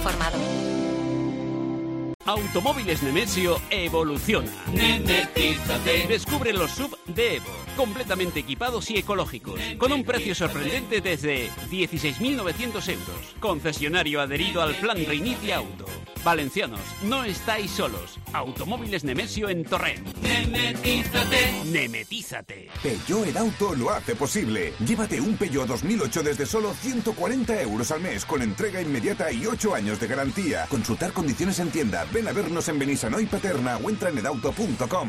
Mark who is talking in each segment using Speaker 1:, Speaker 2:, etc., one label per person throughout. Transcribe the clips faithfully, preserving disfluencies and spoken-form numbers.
Speaker 1: informado.
Speaker 2: Automóviles Nemesio evoluciona. Nemetízate. Descubre los S U V de Evo, completamente equipados y ecológicos, con un precio sorprendente desde dieciséis mil novecientos euros. Concesionario adherido al plan Reinicia Auto. Valencianos, no estáis solos. Automóviles Nemesio en Torrent. Nemetízate. Nemetízate.
Speaker 3: Peugeot en Auto lo hace posible. Llévate un Peugeot dos mil ocho desde solo ciento cuarenta euros al mes, con entrega inmediata y ocho años de garantía. Consultar condiciones en tienda. Ven a vernos en Benissanó y Paterna o entra en edauto punto com.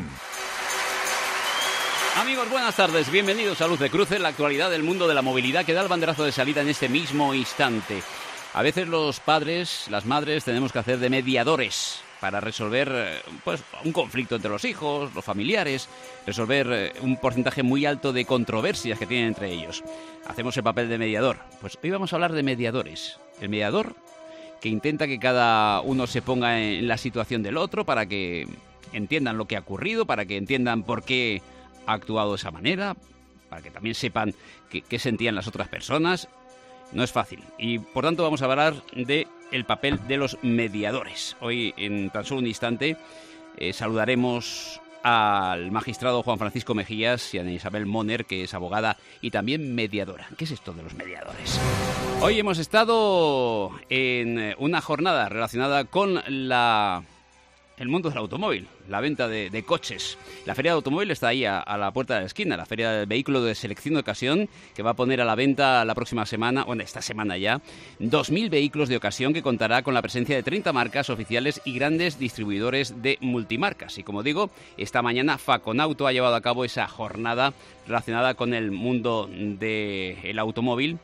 Speaker 2: Amigos, buenas tardes. Bienvenidos a Luz de Cruce, la actualidad del mundo de la movilidad que da el banderazo de salida en este mismo instante. A veces los padres, las madres, tenemos que hacer de mediadores para resolver pues, un conflicto entre los hijos, los familiares, resolver un porcentaje muy alto de controversias que tienen entre ellos. Hacemos el papel de mediador. Pues hoy vamos a hablar de mediadores. El mediador que intenta que cada uno se ponga en la situación del otro para que entiendan lo que ha ocurrido, para que entiendan por qué ha actuado de esa manera, para que también sepan qué, qué sentían las otras personas. No es fácil y, por tanto, vamos a hablar de el papel de los mediadores. Hoy, en tan solo un instante, eh, saludaremos al magistrado Juan Francisco Mejías y a Ana Isabel Moner, que es abogada y también mediadora. ¿Qué es esto de los mediadores? Hoy hemos estado en una jornada relacionada con la... el mundo del automóvil, la venta de, de coches. La Feria de Automóvil está ahí a, a la puerta de la esquina, la Feria del Vehículo de Selección de Ocasión, que va a poner a la venta la próxima semana, bueno, esta semana ya, dos mil vehículos de ocasión, que contará con la presencia de treinta marcas oficiales y grandes distribuidores de multimarcas. Y como digo, esta mañana Faconauto ha llevado a cabo esa jornada relacionada con el mundo del automóvil,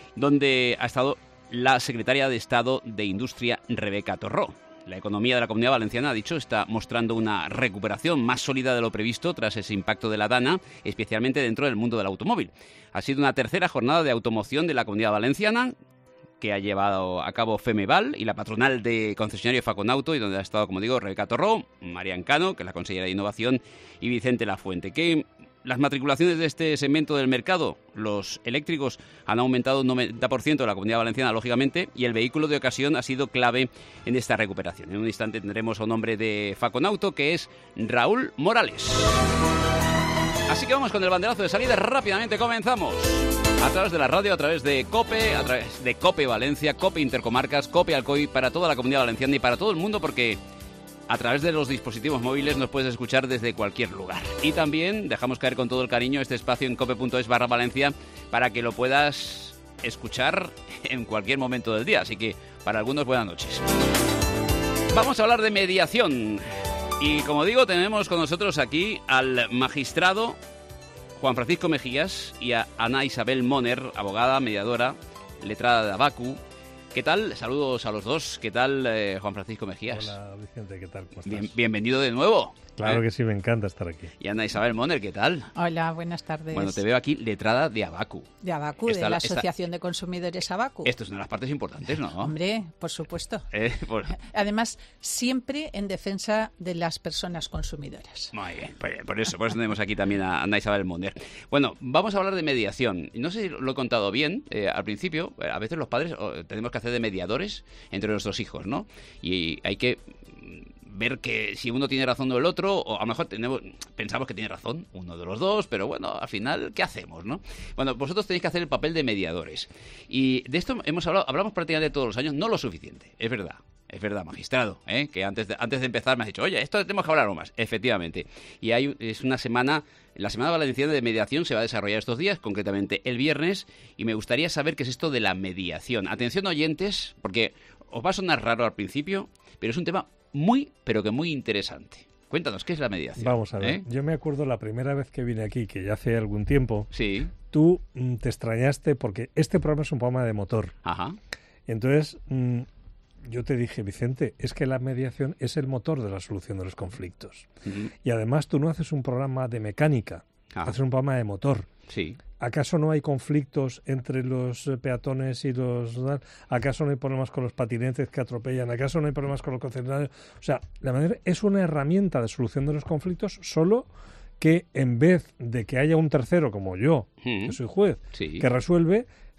Speaker 2: donde ha estado la secretaria de Estado de Industria, Rebeca Torró. La economía de la Comunidad Valenciana, ha dicho, está mostrando una recuperación más sólida de lo previsto tras ese impacto de la DANA, especialmente dentro del mundo del automóvil. Ha sido una tercera jornada de automoción de la Comunidad Valenciana que ha llevado a cabo Femeval y la patronal de concesionario Faconauto, y donde ha estado, como digo, Rebeca Torró, Marian Cano, que es la consejera de Innovación, y Vicente Lafuente. Que las matriculaciones de este segmento del mercado, los eléctricos, han aumentado un noventa por ciento en la Comunidad Valenciana, lógicamente, y el vehículo de ocasión ha sido clave en esta recuperación. En un instante tendremos a un hombre de Faconauto, que es Raúl Morales. Así que vamos con el banderazo de salida. Rápidamente comenzamos. A través de la radio, a través de COPE, a través de COPE Valencia, COPE Intercomarcas, COPE Alcoy, para toda la Comunidad Valenciana y para todo el mundo, porque a través de los dispositivos móviles nos puedes escuchar desde cualquier lugar. Y también dejamos caer con todo el cariño este espacio en cope punto es barra Valencia para que lo puedas escuchar en cualquier momento del día. Así que para algunos, buenas noches. Vamos a hablar de mediación. Y como digo, tenemos con nosotros aquí al magistrado Juan Francisco Mejías y a Ana Isabel Moner, abogada, mediadora, letrada de Abacu. ¿Qué tal? Saludos a los dos. ¿Qué tal, eh, Juan Francisco Mejías?
Speaker 4: Hola, Vicente, ¿qué tal? ¿Cómo estás?
Speaker 2: Bien, bienvenido de nuevo.
Speaker 4: Claro
Speaker 2: ¿Eh?
Speaker 4: que sí, me encanta estar aquí.
Speaker 2: Y Ana Isabel Moner, ¿qué tal?
Speaker 5: Hola, buenas tardes.
Speaker 2: Bueno, te veo aquí letrada de Abacu.
Speaker 5: De Abacu,
Speaker 2: Esta-
Speaker 5: de la
Speaker 2: esta-
Speaker 5: Asociación de Consumidores Abacu.
Speaker 2: Esto es una de las partes importantes, ¿no?
Speaker 5: Hombre, por supuesto.
Speaker 2: Eh, por-
Speaker 5: Además, siempre en defensa de las personas consumidoras.
Speaker 2: Muy bien, pues, por eso, por eso tenemos aquí también a Ana Isabel Moner. Bueno, vamos a hablar de mediación. No sé si lo he contado bien eh, al principio. A veces los padres oh, tenemos que hacer de mediadores entre nuestros hijos, ¿no? Y hay que ver que si uno tiene razón o el otro, o a lo mejor tenemos, pensamos que tiene razón uno de los dos, pero bueno, al final, ¿qué hacemos, no? Bueno, vosotros tenéis que hacer el papel de mediadores. Y de esto hemos hablado, hablamos prácticamente todos los años, no lo suficiente, es verdad. Es verdad, magistrado, ¿eh? Que antes de, antes de empezar me has dicho, oye, esto tenemos que hablar más. Efectivamente. Y hay es una semana, la Semana Valenciana de Mediación se va a desarrollar estos días, concretamente el viernes, y me gustaría saber qué es esto de la mediación. Atención, oyentes, porque os va a sonar raro al principio, pero es un tema muy, pero que muy interesante. Cuéntanos, ¿qué es la mediación?
Speaker 4: Vamos a ver,
Speaker 2: ¿Eh?
Speaker 4: yo me acuerdo la primera vez que vine aquí, que ya hace algún tiempo,
Speaker 2: Sí.
Speaker 4: tú mm, te extrañaste porque este programa es un programa de motor.
Speaker 2: Ajá.
Speaker 4: Entonces, mm, yo te dije, Vicente, es que la mediación es el motor de la solución de los conflictos.
Speaker 2: Uh-huh.
Speaker 4: Y además tú no haces un programa de mecánica,
Speaker 2: Ah.
Speaker 4: haces un programa de motor.
Speaker 2: Sí.
Speaker 4: ¿Acaso no hay conflictos entre los eh, peatones y los... ¿Acaso no hay problemas con los patinetes que atropellan? ¿Acaso no hay problemas con los concesionarios? O sea, la manera es una herramienta de solución de los conflictos, solo que en vez de que haya un tercero como yo,
Speaker 2: Mm.
Speaker 4: que soy juez,
Speaker 2: Sí.
Speaker 4: que resuelve,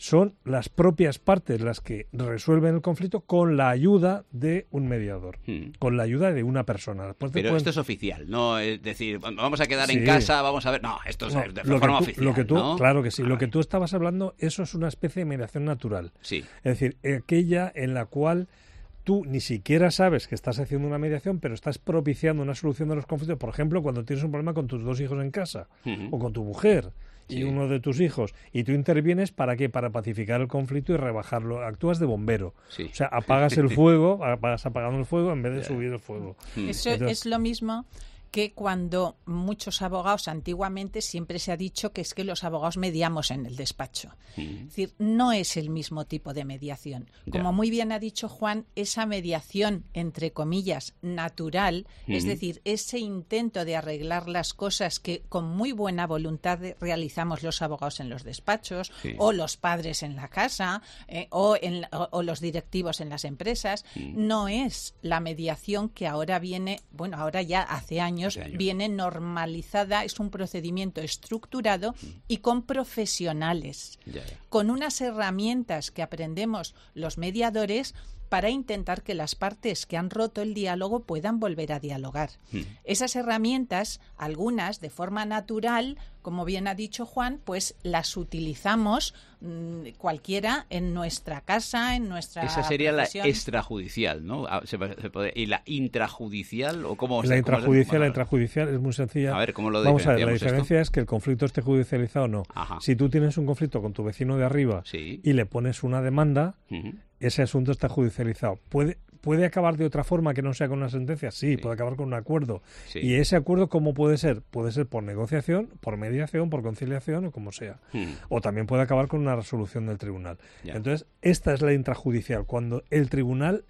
Speaker 4: son las propias partes las que resuelven el conflicto con la ayuda de un mediador, mm. con la ayuda de una persona. Después
Speaker 2: Pero
Speaker 4: pueden...
Speaker 2: esto es oficial, no es decir, vamos a quedar
Speaker 4: sí.
Speaker 2: en casa, vamos a ver... No, esto es no, de
Speaker 4: lo
Speaker 2: forma
Speaker 4: que tú,
Speaker 2: oficial,
Speaker 4: lo que tú,
Speaker 2: ¿no?
Speaker 4: Claro que sí.
Speaker 2: Ah,
Speaker 4: lo
Speaker 2: vale.
Speaker 4: que tú estabas hablando, eso es una especie de mediación natural.
Speaker 2: Sí.
Speaker 4: Es decir, aquella en la cual tú ni siquiera sabes que estás haciendo una mediación, pero estás propiciando una solución de los conflictos. Por ejemplo, cuando tienes un problema con tus dos hijos en casa, uh-huh. o con tu mujer y sí. uno de tus hijos, y tú intervienes, ¿para qué? Para pacificar el conflicto y rebajarlo. Actúas de bombero.
Speaker 2: Sí.
Speaker 4: O sea, apagas el fuego, vas apagando el fuego en vez de yeah. subir el fuego.
Speaker 5: Eso Entonces, es lo mismo que cuando muchos abogados antiguamente siempre se ha dicho que es que los abogados mediamos en el despacho. Mm. Es decir, no es el mismo tipo de mediación. Como yeah. muy bien ha dicho Juan, esa mediación, entre comillas, natural, mm. es decir, ese intento de arreglar las cosas que con muy buena voluntad realizamos los abogados en los despachos, sí. o los padres en la casa, eh, o, en, o, o los directivos en las empresas, mm. no es la mediación que ahora viene, bueno, ahora ya hace años, viene normalizada, es un procedimiento estructurado y con profesionales, yeah, yeah. con unas herramientas que aprendemos los mediadores para intentar que las partes que han roto el diálogo puedan volver a dialogar. Mm. Esas herramientas, algunas de forma natural, como bien ha dicho Juan, pues las utilizamos mmm, cualquiera en nuestra casa, en nuestra
Speaker 2: Esa sería
Speaker 5: profesión.
Speaker 2: La extrajudicial, ¿no? ¿Se puede, ¿Y la intrajudicial? ¿O cómo,
Speaker 4: la intrajudicial, la intrajudicial es muy sencilla.
Speaker 2: A ver, ¿cómo lo
Speaker 4: Vamos a ver, la
Speaker 2: esto?
Speaker 4: diferencia es que el conflicto esté judicializado o no.
Speaker 2: Ajá.
Speaker 4: Si tú tienes un conflicto con tu vecino de arriba
Speaker 2: sí.
Speaker 4: y le pones una demanda,
Speaker 2: uh-huh.
Speaker 4: ese asunto está judicializado. Puede ¿Puede acabar de otra forma que no sea con una sentencia? Sí, sí. puede acabar con un acuerdo. Sí. ¿Y ese acuerdo cómo puede ser? Puede ser por negociación, por mediación, por conciliación o como sea. Hmm. O también puede acabar con una resolución del tribunal. Ya. Entonces, esta es la intrajudicial, cuando el tribunal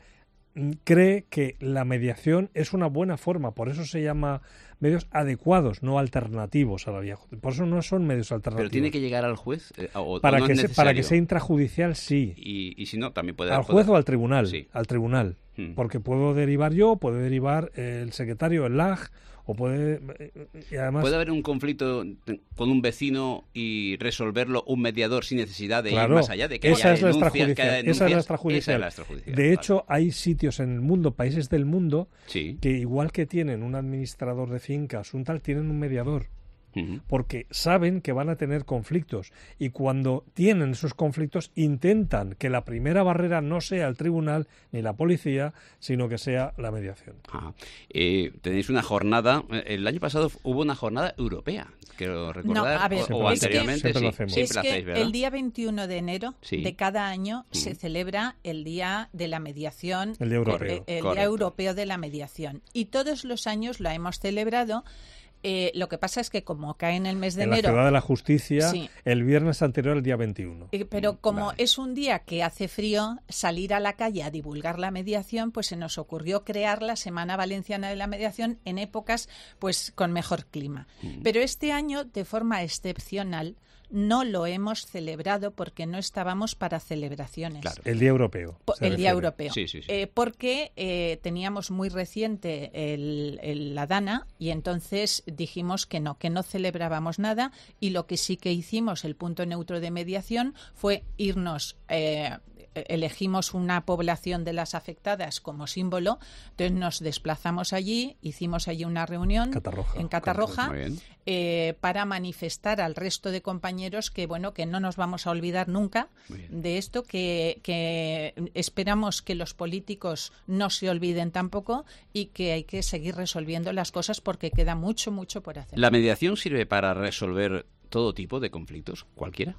Speaker 4: cree que la mediación es una buena forma, por eso se llama medios adecuados, no alternativos a la vía judicial. Por eso no son medios alternativos.
Speaker 2: ¿Pero tiene que llegar al juez? Eh, o,
Speaker 4: para,
Speaker 2: o no
Speaker 4: que
Speaker 2: es
Speaker 4: se, para que sea intrajudicial, sí.
Speaker 2: Y, y si no, también puede...
Speaker 4: ¿Al
Speaker 2: poder...
Speaker 4: juez o al tribunal?
Speaker 2: Sí.
Speaker 4: Al tribunal.
Speaker 2: Hmm.
Speaker 4: Porque puedo derivar yo, puede derivar el secretario, el L A G, o puede... Y además,
Speaker 2: ¿puede haber un conflicto con un vecino y resolverlo un mediador sin necesidad de
Speaker 4: claro,
Speaker 2: ir más allá? De que
Speaker 4: esa,
Speaker 2: haya
Speaker 4: es
Speaker 2: denuncia,
Speaker 4: extrajudicial,
Speaker 2: que haya
Speaker 4: esa es la extrajudicial.
Speaker 2: Esa es la extrajudicial.
Speaker 4: De
Speaker 2: vale.
Speaker 4: hecho, hay sitios en el mundo, países del mundo,
Speaker 2: sí.
Speaker 4: que igual que tienen un administrador de fincas, un tal, tienen un mediador. Uh-huh. Porque saben que van a tener conflictos y cuando tienen esos conflictos intentan que la primera barrera no sea el tribunal ni la policía, sino que sea la mediación.
Speaker 2: Ah, eh, tenéis una jornada, el año pasado hubo una jornada europea, quiero recordar,
Speaker 5: no, a ver,
Speaker 2: o, o
Speaker 5: es
Speaker 2: anteriormente,
Speaker 5: que,
Speaker 2: sí,
Speaker 4: lo hacemos.
Speaker 2: siempre
Speaker 5: es
Speaker 2: lo hacéis,
Speaker 5: que
Speaker 2: ¿verdad?
Speaker 5: El día veintiuno de enero
Speaker 2: sí.
Speaker 5: de cada año
Speaker 2: uh-huh.
Speaker 5: se celebra el Día de la Mediación,
Speaker 4: el Día Europeo,
Speaker 5: el, el Día Europeo de la Mediación, y todos los años lo hemos celebrado. Eh, lo que pasa es que como cae en el mes de
Speaker 4: en
Speaker 5: enero...
Speaker 4: En la Ciudad de la Justicia,
Speaker 5: sí.
Speaker 4: el viernes anterior al día veintiuno.
Speaker 5: Eh, pero como
Speaker 2: vale.
Speaker 5: es un día que hace frío, salir a la calle a divulgar la mediación, pues se nos ocurrió crear la Semana Valenciana de la Mediación en épocas pues con mejor clima. Mm. Pero este año, de forma excepcional, no lo hemos celebrado porque no estábamos para celebraciones.
Speaker 4: Claro. El Día Europeo.
Speaker 5: Po- el Día Europeo.
Speaker 2: Sí, sí, sí.
Speaker 5: Eh, porque eh, teníamos muy reciente el, el, la DANA y entonces dijimos que no, que no celebrábamos nada y lo que sí que hicimos, el punto neutro de mediación, fue irnos... Eh, elegimos una población de las afectadas como símbolo, entonces nos desplazamos allí, hicimos allí una reunión
Speaker 4: Catarroja.
Speaker 5: en Catarroja eh, para manifestar al resto de compañeros que bueno que no nos vamos a olvidar nunca de esto, que, que esperamos que los políticos no se olviden tampoco y que hay que seguir resolviendo las cosas porque queda mucho, mucho por hacer.
Speaker 2: ¿La mediación sirve para resolver todo tipo de conflictos? ¿Cualquiera?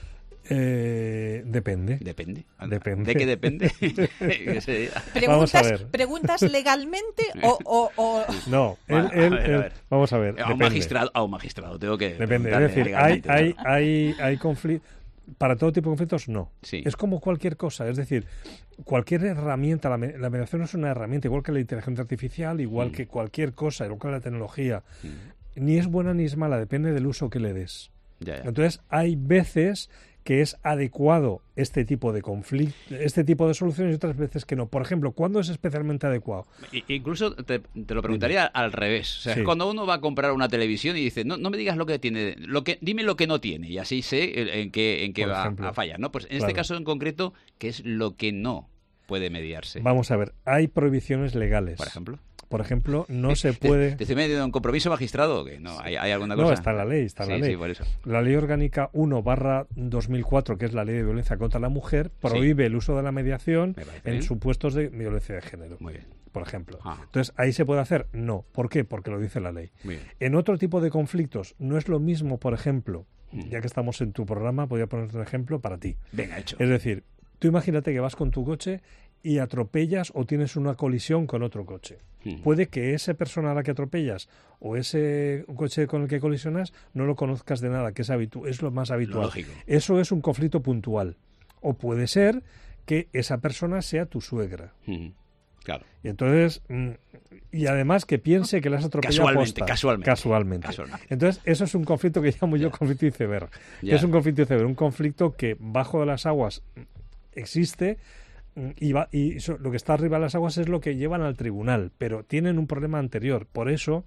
Speaker 4: Eh, depende.
Speaker 2: Depende.
Speaker 4: Depende.
Speaker 2: ¿De qué depende?
Speaker 5: ¿Preguntas,
Speaker 4: vamos a ver.
Speaker 5: ¿Preguntas legalmente o...? o, o...
Speaker 4: No,
Speaker 2: bueno,
Speaker 4: él, él,
Speaker 2: a ver,
Speaker 4: él,
Speaker 2: a ver.
Speaker 4: vamos a ver.
Speaker 2: A un, magistrado, a un magistrado tengo que...
Speaker 4: Depende, es decir, hay, hay, hay, hay conflictos... Para todo tipo de conflictos, no.
Speaker 2: Sí.
Speaker 4: Es como cualquier cosa. Es decir, cualquier herramienta, la, la mediación es una herramienta, igual que la inteligencia artificial, igual mm. que cualquier cosa, igual que la tecnología. Mm. Ni es buena ni es mala, depende del uso que le des.
Speaker 2: Ya, ya.
Speaker 4: Entonces, hay veces que es adecuado este tipo de conflicto, este tipo de soluciones y otras veces que no. Por ejemplo, ¿cuándo es especialmente adecuado?
Speaker 2: I, incluso te, te lo preguntaría Dime. al revés. O sea,
Speaker 4: sí.
Speaker 2: cuando uno va a comprar una televisión y dice, no, no me digas lo que tiene, lo que, dime lo que no tiene, y así sé en qué, en qué va ejemplo, a fallar, ¿no? Pues en claro. este caso en concreto, ¿qué es lo que no puede mediarse?
Speaker 4: Vamos a ver, hay prohibiciones legales.
Speaker 2: Por ejemplo.
Speaker 4: Por ejemplo, no se puede...
Speaker 2: ¿Te, te estoy metiendo en compromiso magistrado o qué? No, ¿hay, hay alguna cosa?
Speaker 4: No, está la ley, está
Speaker 2: sí,
Speaker 4: la ley.
Speaker 2: Sí, por eso.
Speaker 4: La Ley Orgánica uno barra dos mil cuatro, que es la Ley de Violencia contra la Mujer, prohíbe sí. el uso de la mediación en bien. supuestos de violencia de género.
Speaker 2: Muy bien.
Speaker 4: Por ejemplo.
Speaker 2: Ah.
Speaker 4: Entonces, ¿ahí se puede hacer? No. ¿Por qué? Porque lo dice la ley.
Speaker 2: Muy bien.
Speaker 4: En otro tipo de conflictos, no es lo mismo, por ejemplo, mm. ya que estamos en tu programa, voy a ponerte un ejemplo para ti.
Speaker 2: Venga, hecho.
Speaker 4: Es decir, tú imagínate que vas con tu coche y atropellas o tienes una colisión con otro coche. Hmm. Puede que esa persona a la que atropellas o ese coche con el que colisionas no lo conozcas de nada, que es, habitu- es lo más habitual.
Speaker 2: Lógico.
Speaker 4: Eso es un conflicto puntual. O puede ser que esa persona sea tu suegra.
Speaker 2: Hmm. Claro.
Speaker 4: Y entonces, y además que piense que le has atropellado
Speaker 2: casualmente,
Speaker 4: posta.
Speaker 2: Casualmente,
Speaker 4: casualmente.
Speaker 2: Casualmente.
Speaker 4: Entonces, eso es un conflicto que llamo yo conflicto iceberg.
Speaker 2: Ya.
Speaker 4: Que es un conflicto iceberg, un conflicto que bajo de las aguas existe. Y, va, y eso, lo que está arriba de las aguas es lo que llevan al tribunal, pero tienen un problema anterior. Por eso,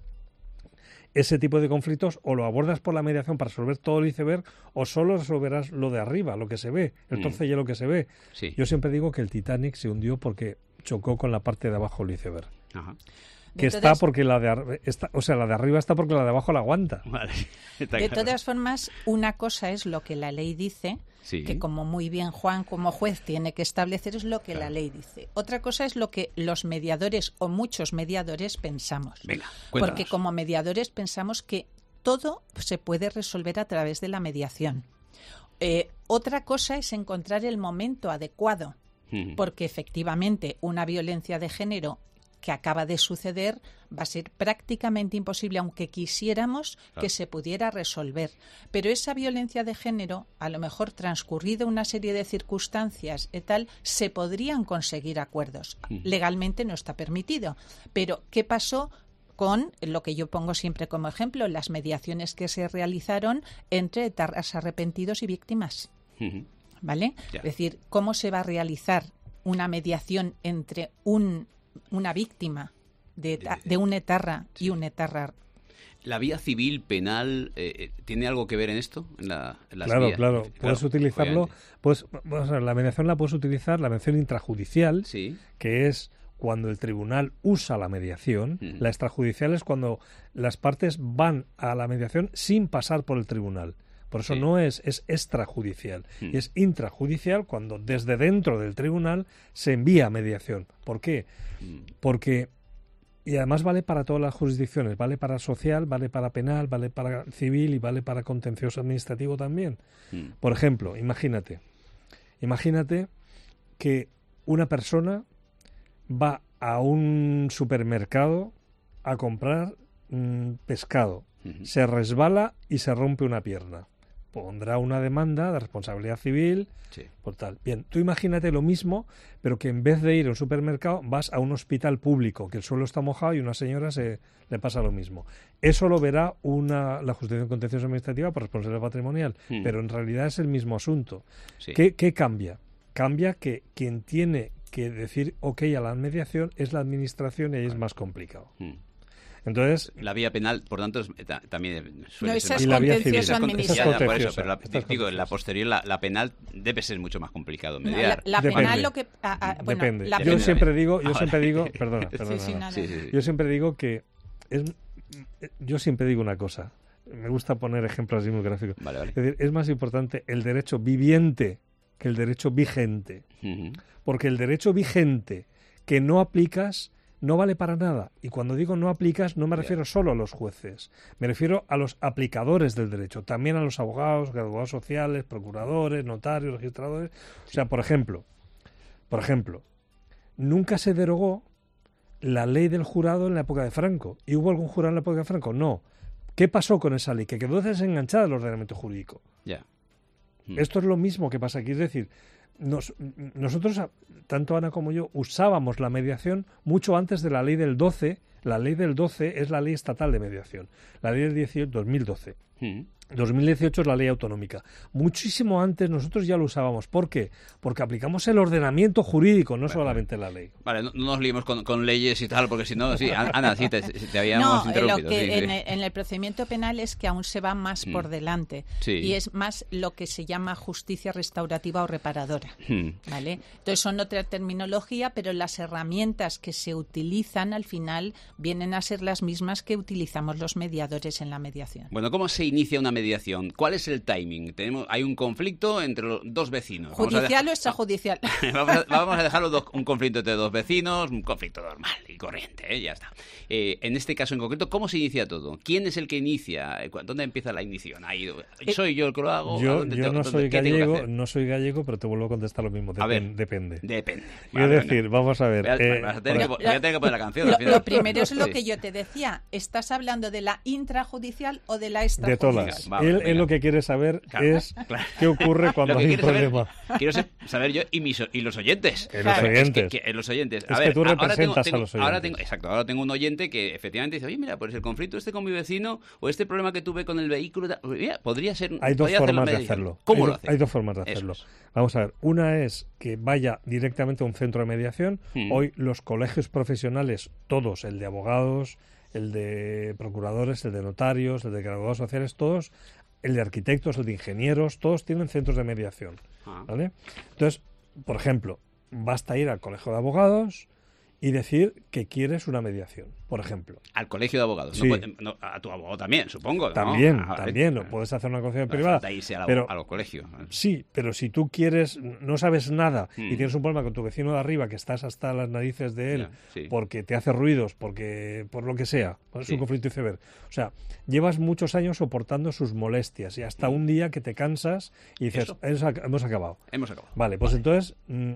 Speaker 4: ese tipo de conflictos o lo abordas por la mediación para resolver todo el iceberg o solo resolverás lo de arriba, lo que se ve, el mm. trozo de hielo que se ve.
Speaker 2: Sí.
Speaker 4: Yo siempre digo que el Titanic se hundió porque chocó con la parte de abajo del iceberg.
Speaker 2: Ajá.
Speaker 4: Que
Speaker 5: Entonces,
Speaker 4: está porque la de está, o sea, la de arriba está porque la de abajo la aguanta.
Speaker 2: Vale.
Speaker 5: De claro. todas formas, una cosa es lo que la ley dice, sí. que como muy bien Juan como juez tiene que establecer es lo que claro. la ley dice. Otra cosa es lo que los mediadores o muchos mediadores pensamos.
Speaker 2: Venga,
Speaker 5: porque como mediadores pensamos que todo se puede resolver a través de la mediación. Eh, otra cosa es encontrar el momento adecuado, mm. porque efectivamente una violencia de género que acaba de suceder va a ser prácticamente imposible, aunque quisiéramos claro. que se pudiera resolver. Pero esa violencia de género, a lo mejor transcurrido una serie de circunstancias y tal, se podrían conseguir acuerdos. Mm. Legalmente no está permitido. Pero, ¿qué pasó con lo que yo pongo siempre como ejemplo, las mediaciones que se realizaron entre etarras arrepentidos y víctimas? Mm-hmm. ¿Vale? Yeah. Es decir, ¿cómo se va a realizar una mediación entre un una víctima de, eta- de un etarra sí. y un etarra?
Speaker 2: ¿La vía civil, penal, eh, tiene algo que ver en esto? En la, en las
Speaker 4: claro,
Speaker 2: vías?
Speaker 4: claro.
Speaker 2: Claro.
Speaker 4: Puedes utilizarlo. Pues, vamos a ver, la mediación la puedes utilizar, la mediación intrajudicial,
Speaker 2: sí.
Speaker 4: que es cuando el tribunal usa la mediación. Mm. La extrajudicial es cuando las partes van a la mediación sin pasar por el tribunal. Por eso sí. no es, es extrajudicial. Mm. Y es intrajudicial cuando desde dentro del tribunal se envía a mediación. ¿Por qué? Mm. Porque, y además vale para todas las jurisdicciones, vale para social, vale para penal, vale para civil y vale para contencioso administrativo también. Mm. Por ejemplo, imagínate, imagínate que una persona va a un supermercado a comprar mmm, pescado, mm-hmm. se resbala y se rompe una pierna. Pondrá una demanda de responsabilidad civil
Speaker 2: sí.
Speaker 4: por tal. Bien, tú imagínate lo mismo, pero que en vez de ir a un supermercado vas a un hospital público, que el suelo está mojado y una señora se le pasa lo mismo. Eso lo verá una la jurisdicción contenciosa administrativa por responsabilidad patrimonial, mm. pero en realidad es el mismo asunto.
Speaker 2: Sí.
Speaker 4: ¿Qué, ¿Qué cambia? Cambia que quien tiene que decir ok a la mediación es la administración y ahí es más complicado.
Speaker 2: Mm.
Speaker 4: Entonces,
Speaker 2: la vía penal, por tanto, es, ta, también suele
Speaker 5: no,
Speaker 2: ser
Speaker 5: más contencioso
Speaker 2: administrativo. Por eso, pero la, digo, en la posterior, la, la penal debe ser mucho más complicado mediar.
Speaker 5: No, la, la penal lo que a, a, bueno,
Speaker 4: depende.
Speaker 5: La
Speaker 4: yo
Speaker 5: penal.
Speaker 4: siempre digo, yo ah, siempre digo, perdona, perdona.
Speaker 5: Sí, sí, no, no.
Speaker 2: Sí, sí, sí.
Speaker 4: Yo siempre digo que es, yo siempre digo una cosa. Me gusta poner ejemplos así muy gráficos.
Speaker 2: Vale, vale.
Speaker 4: Es decir, es más importante el derecho viviente que el derecho vigente,
Speaker 2: uh-huh.
Speaker 4: porque el derecho vigente que no aplicas no vale para nada. Y cuando digo no aplicas, no me refiero solo a los jueces. Me refiero a los aplicadores del derecho. También a los abogados, graduados sociales, procuradores, notarios, registradores. O sea, por ejemplo, por ejemplo, nunca se derogó la ley del jurado en la época de Franco. ¿Y hubo algún jurado en la época de Franco? No. ¿Qué pasó con esa ley? Que quedó desenganchada del ordenamiento jurídico.
Speaker 2: Ya. Yeah. Mm.
Speaker 4: Esto es lo mismo que pasa aquí. Es decir, Nos, nosotros, tanto Ana como yo, usábamos la mediación mucho antes de la ley del doce. La ley del doce es la ley estatal de mediación. La ley del dieciocho, dos mil doce.
Speaker 2: Mm.
Speaker 4: dos mil dieciocho es la ley autonómica. Muchísimo antes nosotros ya lo usábamos. ¿Por qué? Porque aplicamos el ordenamiento jurídico, no
Speaker 2: bueno,
Speaker 4: solamente la ley.
Speaker 2: Vale, no, no nos liemos con, con leyes y tal, porque si no, sí, Ana, sí, te, te habíamos
Speaker 5: no,
Speaker 2: interrumpido.
Speaker 5: Lo que
Speaker 2: sí,
Speaker 5: en,
Speaker 2: sí.
Speaker 5: El, en el procedimiento penal es que aún se va más mm. por delante.
Speaker 2: Sí.
Speaker 5: Y es más lo que se llama justicia restaurativa o reparadora. Mm. ¿Vale? Entonces son otra terminología, pero las herramientas que se utilizan al final vienen a ser las mismas que utilizamos los mediadores en la mediación.
Speaker 2: Bueno, ¿cómo se inicia una mediación? ¿Cuál es el timing? Tenemos, hay un conflicto entre los dos vecinos.
Speaker 5: ¿Judicial o extrajudicial?
Speaker 2: Vamos a, vamos a dejarlo dos, un conflicto entre dos vecinos, un conflicto normal y corriente, ¿eh? Ya está. Eh, en este caso en concreto, ¿cómo se inicia todo? ¿Quién es el que inicia? ¿Dónde empieza la ignición? Ahí, ¿soy yo el que lo hago?
Speaker 4: Yo,
Speaker 2: yo
Speaker 4: te, no soy gallego, no soy gallego, pero te vuelvo a contestar lo mismo. Dep- a ver, depende.
Speaker 2: Depende.
Speaker 4: Quiero vale, decir, bueno. vamos a ver.
Speaker 2: Voy a,
Speaker 4: eh,
Speaker 2: vas a tener que, voy a tener que poner la canción.
Speaker 5: Lo,
Speaker 2: al final.
Speaker 5: lo primero es lo sí. que yo te decía. ¿Estás hablando de la intrajudicial o de la extrajudicial?
Speaker 4: De todas. Vale, él, él lo que quiere saber claro, es claro. qué ocurre cuando hay un problema.
Speaker 2: Saber, quiero saber yo y, mis, y los oyentes.
Speaker 4: Que los oyentes.
Speaker 2: Es que, que, los oyentes.
Speaker 4: Es
Speaker 2: a ver,
Speaker 4: que tú representas
Speaker 2: ahora tengo, tengo,
Speaker 4: a los oyentes.
Speaker 2: Ahora tengo, exacto, ahora tengo un oyente que efectivamente dice, oye, mira, pues el conflicto este con mi vecino o este problema que tuve con el vehículo, mira, podría ser...
Speaker 4: Hay dos formas de hacerlo.
Speaker 2: ¿Cómo
Speaker 4: hay,
Speaker 2: lo hace?
Speaker 4: Hay dos formas de hacerlo. Es. Vamos a ver, una es que vaya directamente a un centro de mediación. Mm. Hoy los colegios profesionales, todos, el de abogados, el de procuradores, el de notarios, el de graduados sociales, todos, el de arquitectos, el de ingenieros, todos tienen centros de mediación. Ah. ¿Vale? Entonces, por ejemplo, basta ir al colegio de abogados y decir que quieres una mediación, por ejemplo.
Speaker 2: Al colegio de abogados.
Speaker 4: Sí.
Speaker 2: No puede, no, a tu abogado también, supongo. ¿no?
Speaker 4: También,
Speaker 2: a,
Speaker 4: también. A, puedes hacer una concesión privada.
Speaker 2: Irse a, la,
Speaker 4: pero,
Speaker 2: a los colegios.
Speaker 4: Sí, pero si tú quieres, no sabes nada mm. y tienes un problema con tu vecino de arriba, que estás hasta las narices de él, yeah, sí. porque te hace ruidos, porque por lo que sea, es sí. un conflicto iceberg. O sea, llevas muchos años soportando sus molestias y hasta mm. un día que te cansas y dices, hemos acabado.
Speaker 2: Hemos acabado.
Speaker 4: Vale, pues vale. entonces... Mm,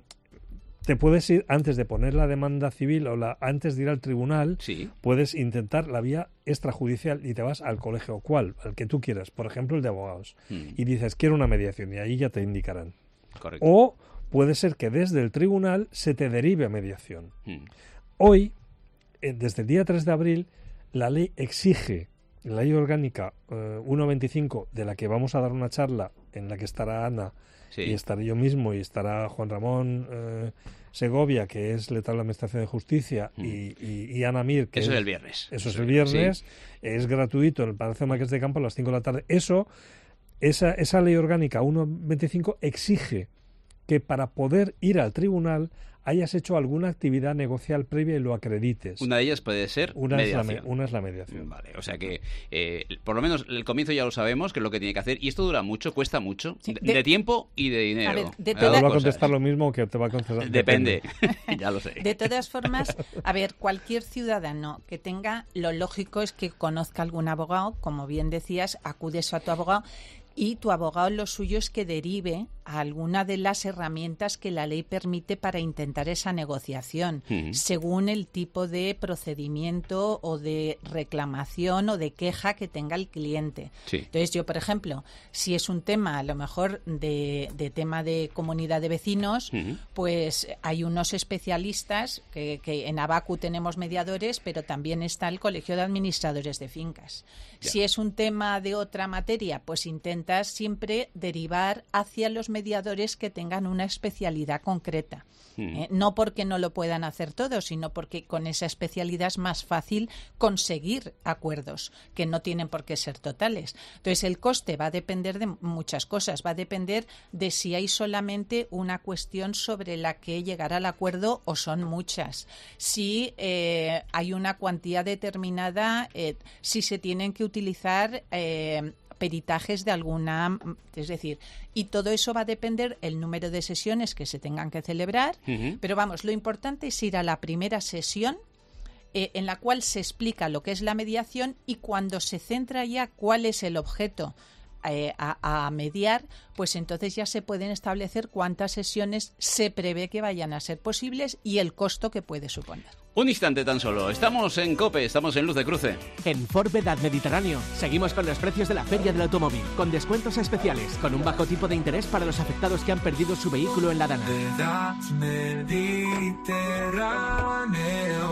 Speaker 4: te puedes ir, antes de poner la demanda civil o la antes de ir al tribunal,
Speaker 2: sí.
Speaker 4: puedes intentar la vía extrajudicial y te vas al colegio, ¿cuál? Al que tú quieras, por ejemplo el de abogados, mm. y dices, quiero una mediación, y ahí ya te indicarán.
Speaker 2: Correcto.
Speaker 4: O puede ser que desde el tribunal se te derive a mediación.
Speaker 2: Mm.
Speaker 4: Hoy, eh, desde el día tres de abril, la ley exige, la ley orgánica eh, ciento veinticinco, de la que vamos a dar una charla, en la que estará Ana, sí. y estaré yo mismo, y estará Juan Ramón eh, Segovia, que es letrado de la Administración de Justicia, mm. y, y, y Ana Mir, que
Speaker 2: eso
Speaker 4: es,
Speaker 2: es el viernes.
Speaker 4: Eso es el viernes, sí. es gratuito en el Palacio de Marqués de Campo a las cinco de la tarde. Eso, esa, esa ley orgánica ciento veinticinco exige que para poder ir al tribunal hayas hecho alguna actividad negocial previa y lo acredites.
Speaker 2: Una de ellas puede ser
Speaker 4: una
Speaker 2: mediación.
Speaker 4: Es la, una es la mediación.
Speaker 2: Vale, o sea que eh, por lo menos el comienzo ya lo sabemos, que es lo que tiene que hacer. Y esto dura mucho, cuesta mucho, sí, de, de tiempo y de dinero.
Speaker 5: A ver, de
Speaker 4: toda... Te va a contestar lo mismo que te va a contestar.
Speaker 2: Depende, ya lo sé.
Speaker 5: De todas formas, a ver, cualquier ciudadano que tenga, lo lógico es que conozca algún abogado, como bien decías, acudes a tu abogado. Y tu abogado lo suyo es que derive a alguna de las herramientas que la ley permite para intentar esa negociación, uh-huh. según el tipo de procedimiento o de reclamación o de queja que tenga el cliente.
Speaker 2: Sí.
Speaker 5: Entonces yo, por ejemplo, si es un tema a lo mejor de, de tema de comunidad de vecinos, uh-huh. pues hay unos especialistas, que, que en Abacu tenemos mediadores, pero también está el Colegio de Administradores de Fincas. Yeah. Si es un tema de otra materia, pues intenta siempre derivar hacia los mediadores que tengan una especialidad concreta. Mm. Eh, no porque no lo puedan hacer todos, sino porque con esa especialidad es más fácil conseguir acuerdos, que no tienen por qué ser totales. Entonces, el coste va a depender de muchas cosas. Va a depender de si hay solamente una cuestión sobre la que llegar al acuerdo o son muchas. Si eh, hay una cuantía determinada, eh, si se tienen que utilizar... Eh, peritajes de alguna, es decir, y todo eso va a depender el número de sesiones que se tengan que celebrar, uh-huh. pero vamos, lo importante es ir a la primera sesión eh, en la cual se explica lo que es la mediación y cuando se centra ya cuál es el objeto eh, a, a mediar, pues entonces ya se pueden establecer cuántas sesiones se prevé que vayan a ser posibles y el costo que puede suponer.
Speaker 2: Un instante tan solo. Estamos en COPE, estamos en Luz de Cruce.
Speaker 1: En Ford Vedad Mediterráneo seguimos con los precios de la Feria del Automóvil, con descuentos especiales, con un bajo tipo de interés para los afectados que han perdido su vehículo en la Dana.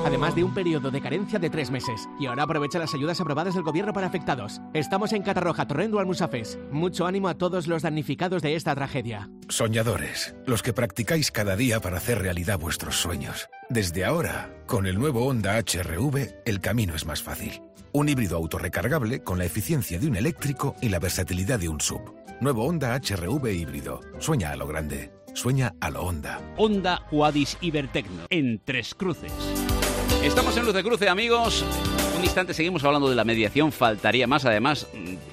Speaker 1: además de un periodo de carencia de tres meses. Y ahora aprovecha las ayudas aprobadas del gobierno para afectados. Estamos en Catarroja, Torrent o Almusafes. Mucho ánimo a todos los damnificados de esta tragedia.
Speaker 6: Soñadores, los que practicáis cada día para hacer realidad vuestros sueños. Desde ahora, con el nuevo Honda H R V, el camino es más fácil. Un híbrido autorrecargable con la eficiencia de un eléctrico y la versatilidad de un S U V. Nuevo Honda H R V híbrido. Sueña a lo grande. Sueña a lo Honda.
Speaker 2: Honda Huadis Ibertecno, en Tres Cruces. Estamos en Luz de Cruce, amigos. Un instante, seguimos hablando de la mediación. Faltaría más. Además,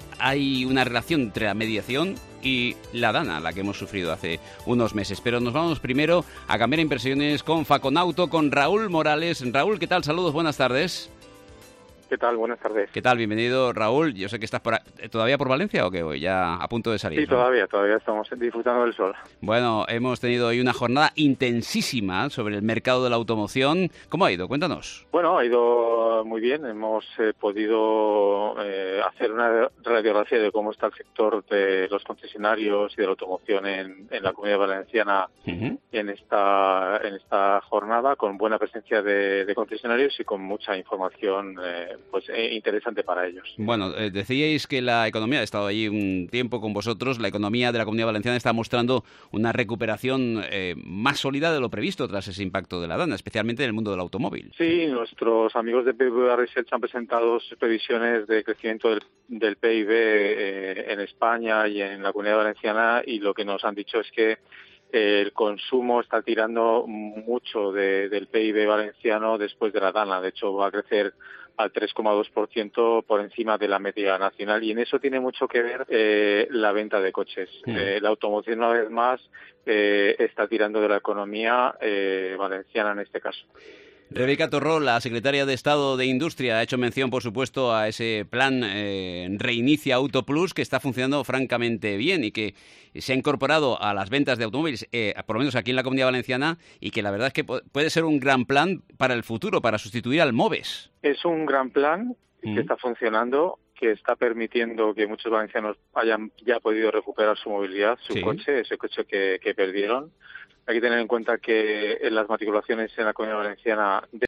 Speaker 2: hay una relación entre la mediación y la Dana, la que hemos sufrido hace unos meses. Pero nos vamos primero a cambiar impresiones con Faconauto, con Raúl Morales. Raúl, ¿qué tal? Saludos, buenas tardes.
Speaker 7: ¿Qué tal? Buenas tardes.
Speaker 2: ¿Qué tal? Bienvenido, Raúl. Yo sé que estás por a... todavía por Valencia o qué voy, ya a punto de salir.
Speaker 7: Sí, ¿no? todavía, todavía estamos disfrutando del sol.
Speaker 2: Bueno, hemos tenido hoy una jornada intensísima sobre el mercado de la automoción. ¿Cómo ha ido? Cuéntanos.
Speaker 7: Bueno, ha ido muy bien. Hemos eh, podido eh, hacer una radiografía de cómo está el sector de los concesionarios y de la automoción en, en la Comunidad Valenciana uh-huh. en esta en esta jornada, con buena presencia de, de concesionarios y con mucha información eh, pues eh, interesante para ellos.
Speaker 2: Bueno, eh, decíais que la economía, he estado allí un tiempo con vosotros, la economía de la Comunidad Valenciana está mostrando una recuperación eh, más sólida de lo previsto tras ese impacto de la Dana, especialmente en el mundo del automóvil.
Speaker 7: Sí, nuestros amigos de P B V Research han presentado sus previsiones de crecimiento del, del P I B eh, en España y en la Comunidad Valenciana, y lo que nos han dicho es que el consumo está tirando mucho de, del P I B valenciano después de la Dana. De hecho, va a crecer al tres coma dos por ciento por encima de la media nacional, y en eso tiene mucho que ver eh, la venta de coches. Mm. Eh, la automoción, una vez más, eh, está tirando de la economía eh, valenciana en este caso.
Speaker 2: Rebeca Torró, la secretaria de Estado de Industria, ha hecho mención, por supuesto, a ese plan eh, Reinicia Auto Plus, que está funcionando francamente bien y que se ha incorporado a las ventas de automóviles, eh, por lo menos aquí en la Comunidad Valenciana, y que la verdad es que puede ser un gran plan para el futuro, para sustituir al MOVES. Es
Speaker 7: un gran plan mm. que está funcionando, que está permitiendo que muchos valencianos hayan ya podido recuperar su movilidad, su sí. coche, ese coche que, que perdieron. Hay que tener en cuenta que en las matriculaciones en la Comunidad Valenciana, de,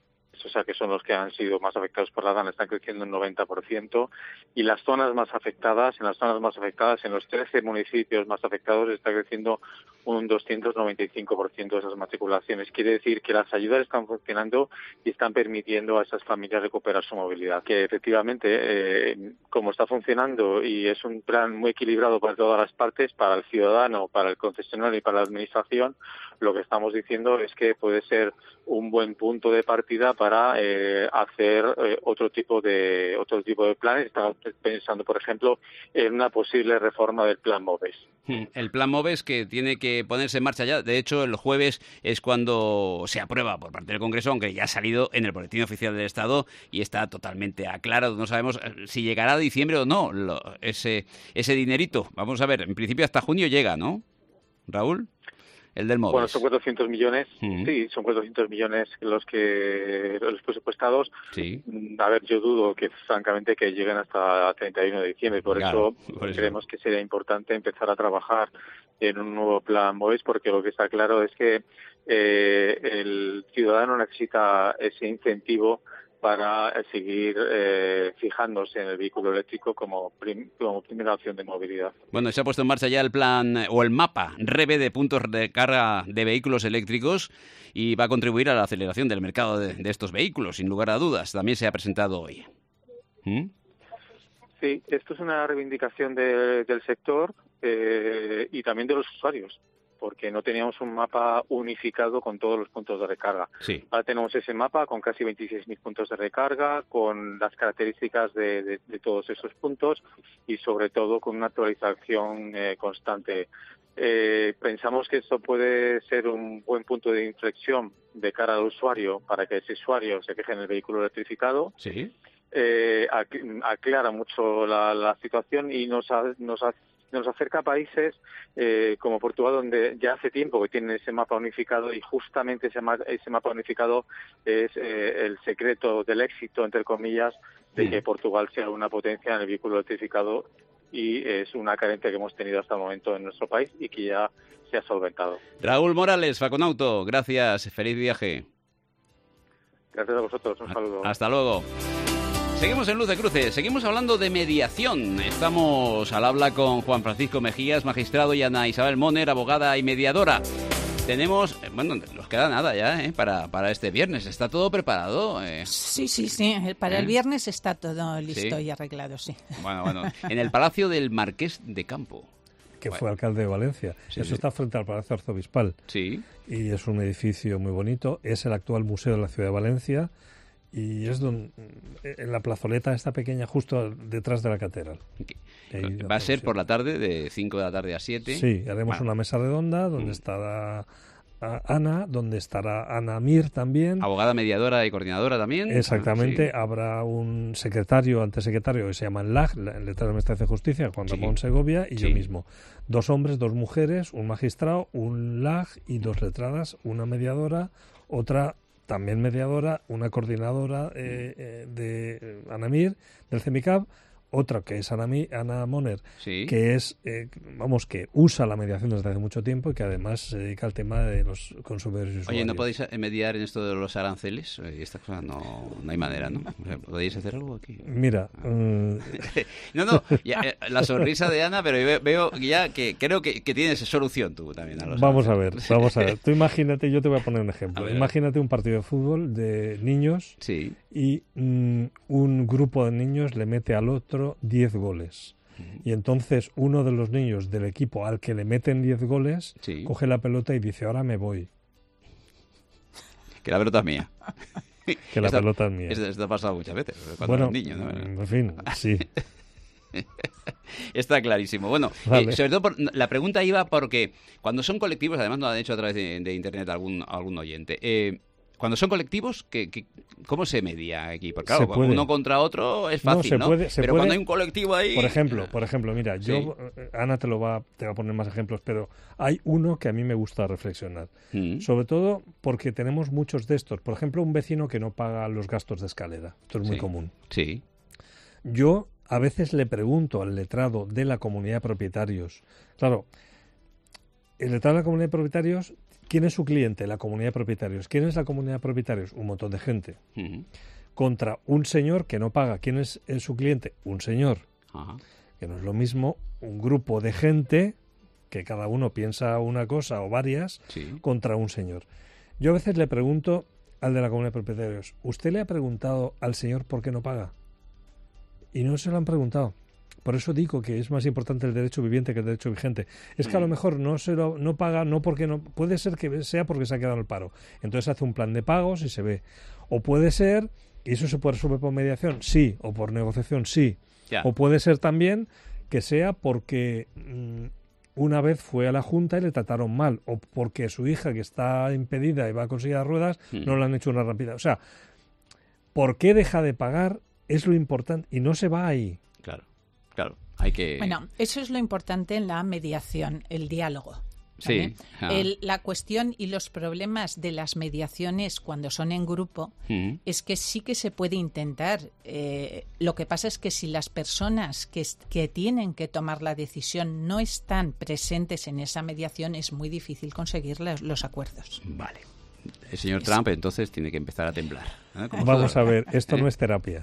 Speaker 7: o sea, que son los que han sido más afectados por la Dana, están creciendo un noventa por ciento, y las zonas más afectadas, en las zonas más afectadas, en los trece municipios más afectados, está creciendo un doscientos noventa y cinco por ciento de esas matriculaciones. Quiere decir que las ayudas están funcionando y están permitiendo a esas familias recuperar su movilidad. Que efectivamente, eh, como está funcionando y es un plan muy equilibrado para todas las partes, para el ciudadano, para el concesionario y para la administración, lo que estamos diciendo es que puede ser un buen punto de partida para eh, hacer eh, otro tipo de otro tipo de planes. Estamos pensando, por ejemplo, en una posible reforma del Plan MOVES.
Speaker 2: El Plan MOVES, que tiene que ponerse en marcha ya. De hecho, el jueves es cuando se aprueba por parte del Congreso, aunque ya ha salido en el Boletín Oficial del Estado y está totalmente aclarado. No sabemos si llegará a diciembre o no lo, ese ese dinerito. Vamos a ver, en principio hasta junio llega, ¿no, Raúl? El del MOVES.
Speaker 7: Bueno, son cuatrocientos millones, uh-huh. sí, son cuatrocientos millones los que los presupuestados.
Speaker 2: Sí.
Speaker 7: A ver, yo dudo que, francamente, que lleguen hasta el treinta y uno de diciembre. Por, claro, eso, por eso creemos que sería importante empezar a trabajar en un nuevo plan MOVES, porque lo que está claro es que eh, el ciudadano necesita ese incentivo para seguir eh, fijándose en el vehículo eléctrico como, prim, como primera opción de movilidad.
Speaker 2: Bueno, se ha puesto en marcha ya el plan o el mapa REVE de puntos de carga de vehículos eléctricos y va a contribuir a la aceleración del mercado de, de estos vehículos, sin lugar a dudas. También se ha presentado hoy. ¿Mm?
Speaker 7: Sí, esto es una reivindicación de, del sector eh, y también de los usuarios, porque no teníamos un mapa unificado con todos los puntos de recarga.
Speaker 2: Sí.
Speaker 7: Ahora tenemos ese mapa con casi veintiséis mil puntos de recarga, con las características de, de, de todos esos puntos y sobre todo con una actualización eh, constante. Eh, pensamos que esto puede ser un buen punto de inflexión de cara al usuario para que ese usuario se queje en el vehículo electrificado.
Speaker 2: Sí.
Speaker 7: Eh, aclara mucho la, la situación y nos, ha, nos hace nos acerca a países eh, como Portugal, donde ya hace tiempo que tienen ese mapa unificado, y justamente ese, ma- ese mapa unificado es eh, el secreto del éxito, entre comillas, de sí. que Portugal sea una potencia en el vehículo electrificado, y es una carencia que hemos tenido hasta el momento en nuestro país y que ya se ha solventado.
Speaker 2: Raúl Morales, Faconauto, gracias, feliz viaje.
Speaker 7: Gracias a vosotros, un saludo.
Speaker 2: Hasta luego. Seguimos en Luz de Cruces, seguimos hablando de mediación. Estamos al habla con Juan Francisco Mejías, magistrado, y Ana Isabel Moner, abogada y mediadora. Tenemos, bueno, nos queda nada ya ¿eh? para, para este viernes. ¿Está todo preparado? Eh,
Speaker 5: sí, sí, sí. Para ¿eh? el viernes está todo listo
Speaker 2: ¿Sí?
Speaker 5: y arreglado, sí.
Speaker 2: Bueno, bueno. En el Palacio del Marqués de Campo.
Speaker 4: Que
Speaker 2: bueno.
Speaker 4: fue alcalde de Valencia.
Speaker 2: Sí,
Speaker 4: Eso
Speaker 2: sí.
Speaker 4: está frente al Palacio Arzobispal.
Speaker 2: Sí.
Speaker 4: Y es un edificio muy bonito. Es el actual Museo de la Ciudad de Valencia. Y es donde, en la plazoleta esta pequeña, justo detrás de la catedral.
Speaker 2: Ahí va a ser por la tarde, de cinco de la tarde a siete.
Speaker 4: Sí, haremos bueno. una mesa redonda donde mm. estará Ana, donde estará Ana Mir también.
Speaker 2: Abogada, mediadora y coordinadora también.
Speaker 4: Exactamente.
Speaker 2: Sí.
Speaker 4: Habrá un secretario, antesecretario, que se llama L A G, el letrado de Administración de Justicia, Juan sí. Ramón Segovia, y sí. yo mismo. Dos hombres, dos mujeres, un magistrado, un L A G y dos letradas, una mediadora, otra también mediadora, una coordinadora eh, eh, de Anamir, del CEMICAP, otra que es Ana, Ana Moner,
Speaker 2: sí.
Speaker 4: que es, eh, vamos, que usa la mediación desde hace mucho tiempo y que además se dedica al tema de los consumidores y usuarios.
Speaker 2: Oye, ¿no podéis mediar en esto de los aranceles? Y estas cosas no, no hay manera, ¿no? ¿Podéis hacer algo aquí?
Speaker 4: Mira... Um...
Speaker 2: no, no, ya, la sonrisa de Ana, pero veo, veo ya que creo que, que tienes solución tú también a los
Speaker 4: Vamos
Speaker 2: aranceles.
Speaker 4: a ver, vamos a ver. Tú imagínate, yo te voy a poner un ejemplo.
Speaker 2: Ver,
Speaker 4: imagínate un partido de fútbol de niños
Speaker 2: sí.
Speaker 4: y mm, un grupo de niños le mete al otro diez goles. Uh-huh. Y entonces uno de los niños del equipo al que le meten diez goles
Speaker 2: sí.
Speaker 4: coge la pelota y dice, ahora me voy.
Speaker 2: Que la pelota es mía.
Speaker 4: Que la
Speaker 2: esto,
Speaker 4: pelota es mía.
Speaker 2: Esto, esto ha pasado muchas veces cuando
Speaker 4: bueno,
Speaker 2: eres niño, ¿no?
Speaker 4: En fin, sí.
Speaker 2: Está clarísimo. Bueno,
Speaker 4: vale.
Speaker 2: eh, sobre todo por, la pregunta iba porque cuando son colectivos, además nos lo han hecho a través de, de internet algún, algún oyente, eh, cuando son colectivos, ¿qué, qué, ¿cómo se media aquí? Porque claro, uno contra otro es fácil, ¿no?
Speaker 4: Se puede, se
Speaker 2: pero
Speaker 4: puede,
Speaker 2: cuando hay un colectivo ahí...
Speaker 4: Por ejemplo, por ejemplo, mira, yo, sí. Ana te lo va, te va a poner más ejemplos, pero hay uno que a mí me gusta reflexionar. Mm. Sobre todo porque tenemos muchos de estos. Por ejemplo, un vecino que no paga los gastos de escalera. Esto es muy
Speaker 2: sí.
Speaker 4: común.
Speaker 2: Sí.
Speaker 4: Yo a veces le pregunto al letrado de la comunidad de propietarios. Claro, el letrado de la comunidad de propietarios... ¿Quién es su cliente? La comunidad de propietarios. ¿Quién es la comunidad de propietarios? Un montón de gente. Uh-huh. Contra un señor que no paga. ¿Quién es, es su cliente? Un señor. Uh-huh. Que no es lo mismo un grupo de gente, que cada uno piensa una cosa o varias, sí. contra un señor. Yo a veces le pregunto al de la comunidad de propietarios, ¿usted le ha preguntado al señor por qué no paga? Y no se lo han preguntado. Por eso digo que es más importante el derecho viviente que el derecho vigente. Es que a lo mejor no se lo, no paga, no porque no, puede ser que sea porque se ha quedado en el paro. Entonces hace un plan de pagos y se ve. O puede ser, y eso se puede resolver por mediación, sí, o por negociación, sí.
Speaker 2: Ya.
Speaker 4: O puede ser también que sea porque mmm, una vez fue a la Junta y le trataron mal, o porque su hija, que está impedida y va a conseguir las ruedas, mm. no le han hecho una rápida. O sea, ¿por qué deja de pagar? Es lo importante, y no se va ahí.
Speaker 2: Claro. Claro, hay que...
Speaker 5: Bueno, eso es lo importante en la mediación, el diálogo.
Speaker 2: Sí. Ah.
Speaker 5: El, la cuestión y los problemas de las mediaciones cuando son en grupo uh-huh. es que sí que se puede intentar. Eh, lo que pasa es que si las personas que, que tienen que tomar la decisión no están presentes en esa mediación, es muy difícil conseguir los, los acuerdos.
Speaker 2: Vale. El señor Trump entonces tiene que empezar a temblar. ¿eh?
Speaker 4: Vamos a ver, esto no es terapia.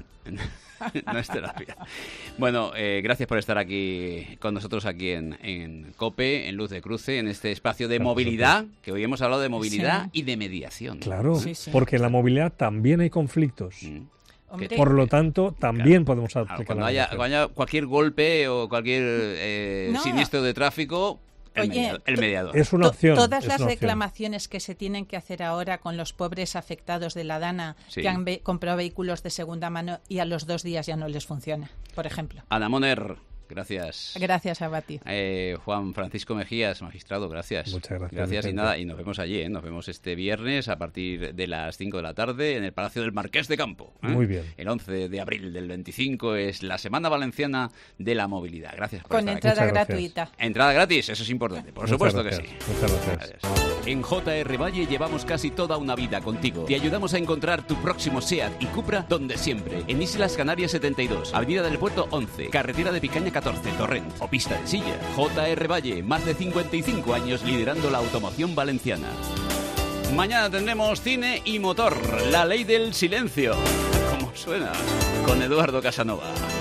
Speaker 2: No es terapia. Bueno, eh, gracias por estar aquí con nosotros aquí en, en COPE, en Luz de Cruce, en este espacio de movilidad, que hoy hemos hablado de movilidad sí. y de mediación.
Speaker 4: Claro,
Speaker 5: sí, sí.
Speaker 4: porque en la movilidad también hay conflictos. Mm.
Speaker 5: Hombre,
Speaker 4: Por lo tanto, también claro, podemos aplicar
Speaker 2: claro, cuando,
Speaker 4: la
Speaker 2: haya, cuando haya cualquier golpe o cualquier eh, no. siniestro de tráfico... El,
Speaker 5: Oye,
Speaker 2: mediador, el mediador.
Speaker 4: Es una opción.
Speaker 5: Todas
Speaker 4: es
Speaker 5: las
Speaker 4: una
Speaker 5: reclamaciones opción. que se tienen que hacer ahora con los pobres afectados de la Dana sí. que han ve- comprado vehículos de segunda mano y a los dos días ya no les funciona, por ejemplo.
Speaker 2: Ana Moner, gracias.
Speaker 5: Gracias a Bati.
Speaker 2: Eh, Juan Francisco Mejías, magistrado, gracias.
Speaker 4: Muchas gracias.
Speaker 2: Gracias y nada, y nos vemos allí, ¿eh? Nos vemos este viernes a partir de las cinco de la tarde en el Palacio del Marqués de Campo. ¿eh?
Speaker 4: Muy bien.
Speaker 2: El once de abril del veinticinco es la Semana Valenciana de la Movilidad. Gracias por
Speaker 5: Con
Speaker 2: estar
Speaker 5: entrada
Speaker 2: aquí.
Speaker 5: gratuita.
Speaker 2: Entrada gratis, eso es importante, por
Speaker 4: Muchas
Speaker 2: supuesto
Speaker 4: gracias.
Speaker 2: que sí.
Speaker 4: Muchas gracias.
Speaker 2: gracias. En J R Valle llevamos casi toda una vida contigo. Te ayudamos a encontrar tu próximo SEAT y Cupra donde siempre. En Islas Canarias setenta y dos, Avenida del Puerto once, Carretera de Picaña catorce, Torrent o Pista de Silla. J R Valle, más de cincuenta y cinco años liderando la automoción valenciana. Mañana tendremos cine y motor, la ley del silencio. ¿Cómo suena? Con Eduardo Casanova.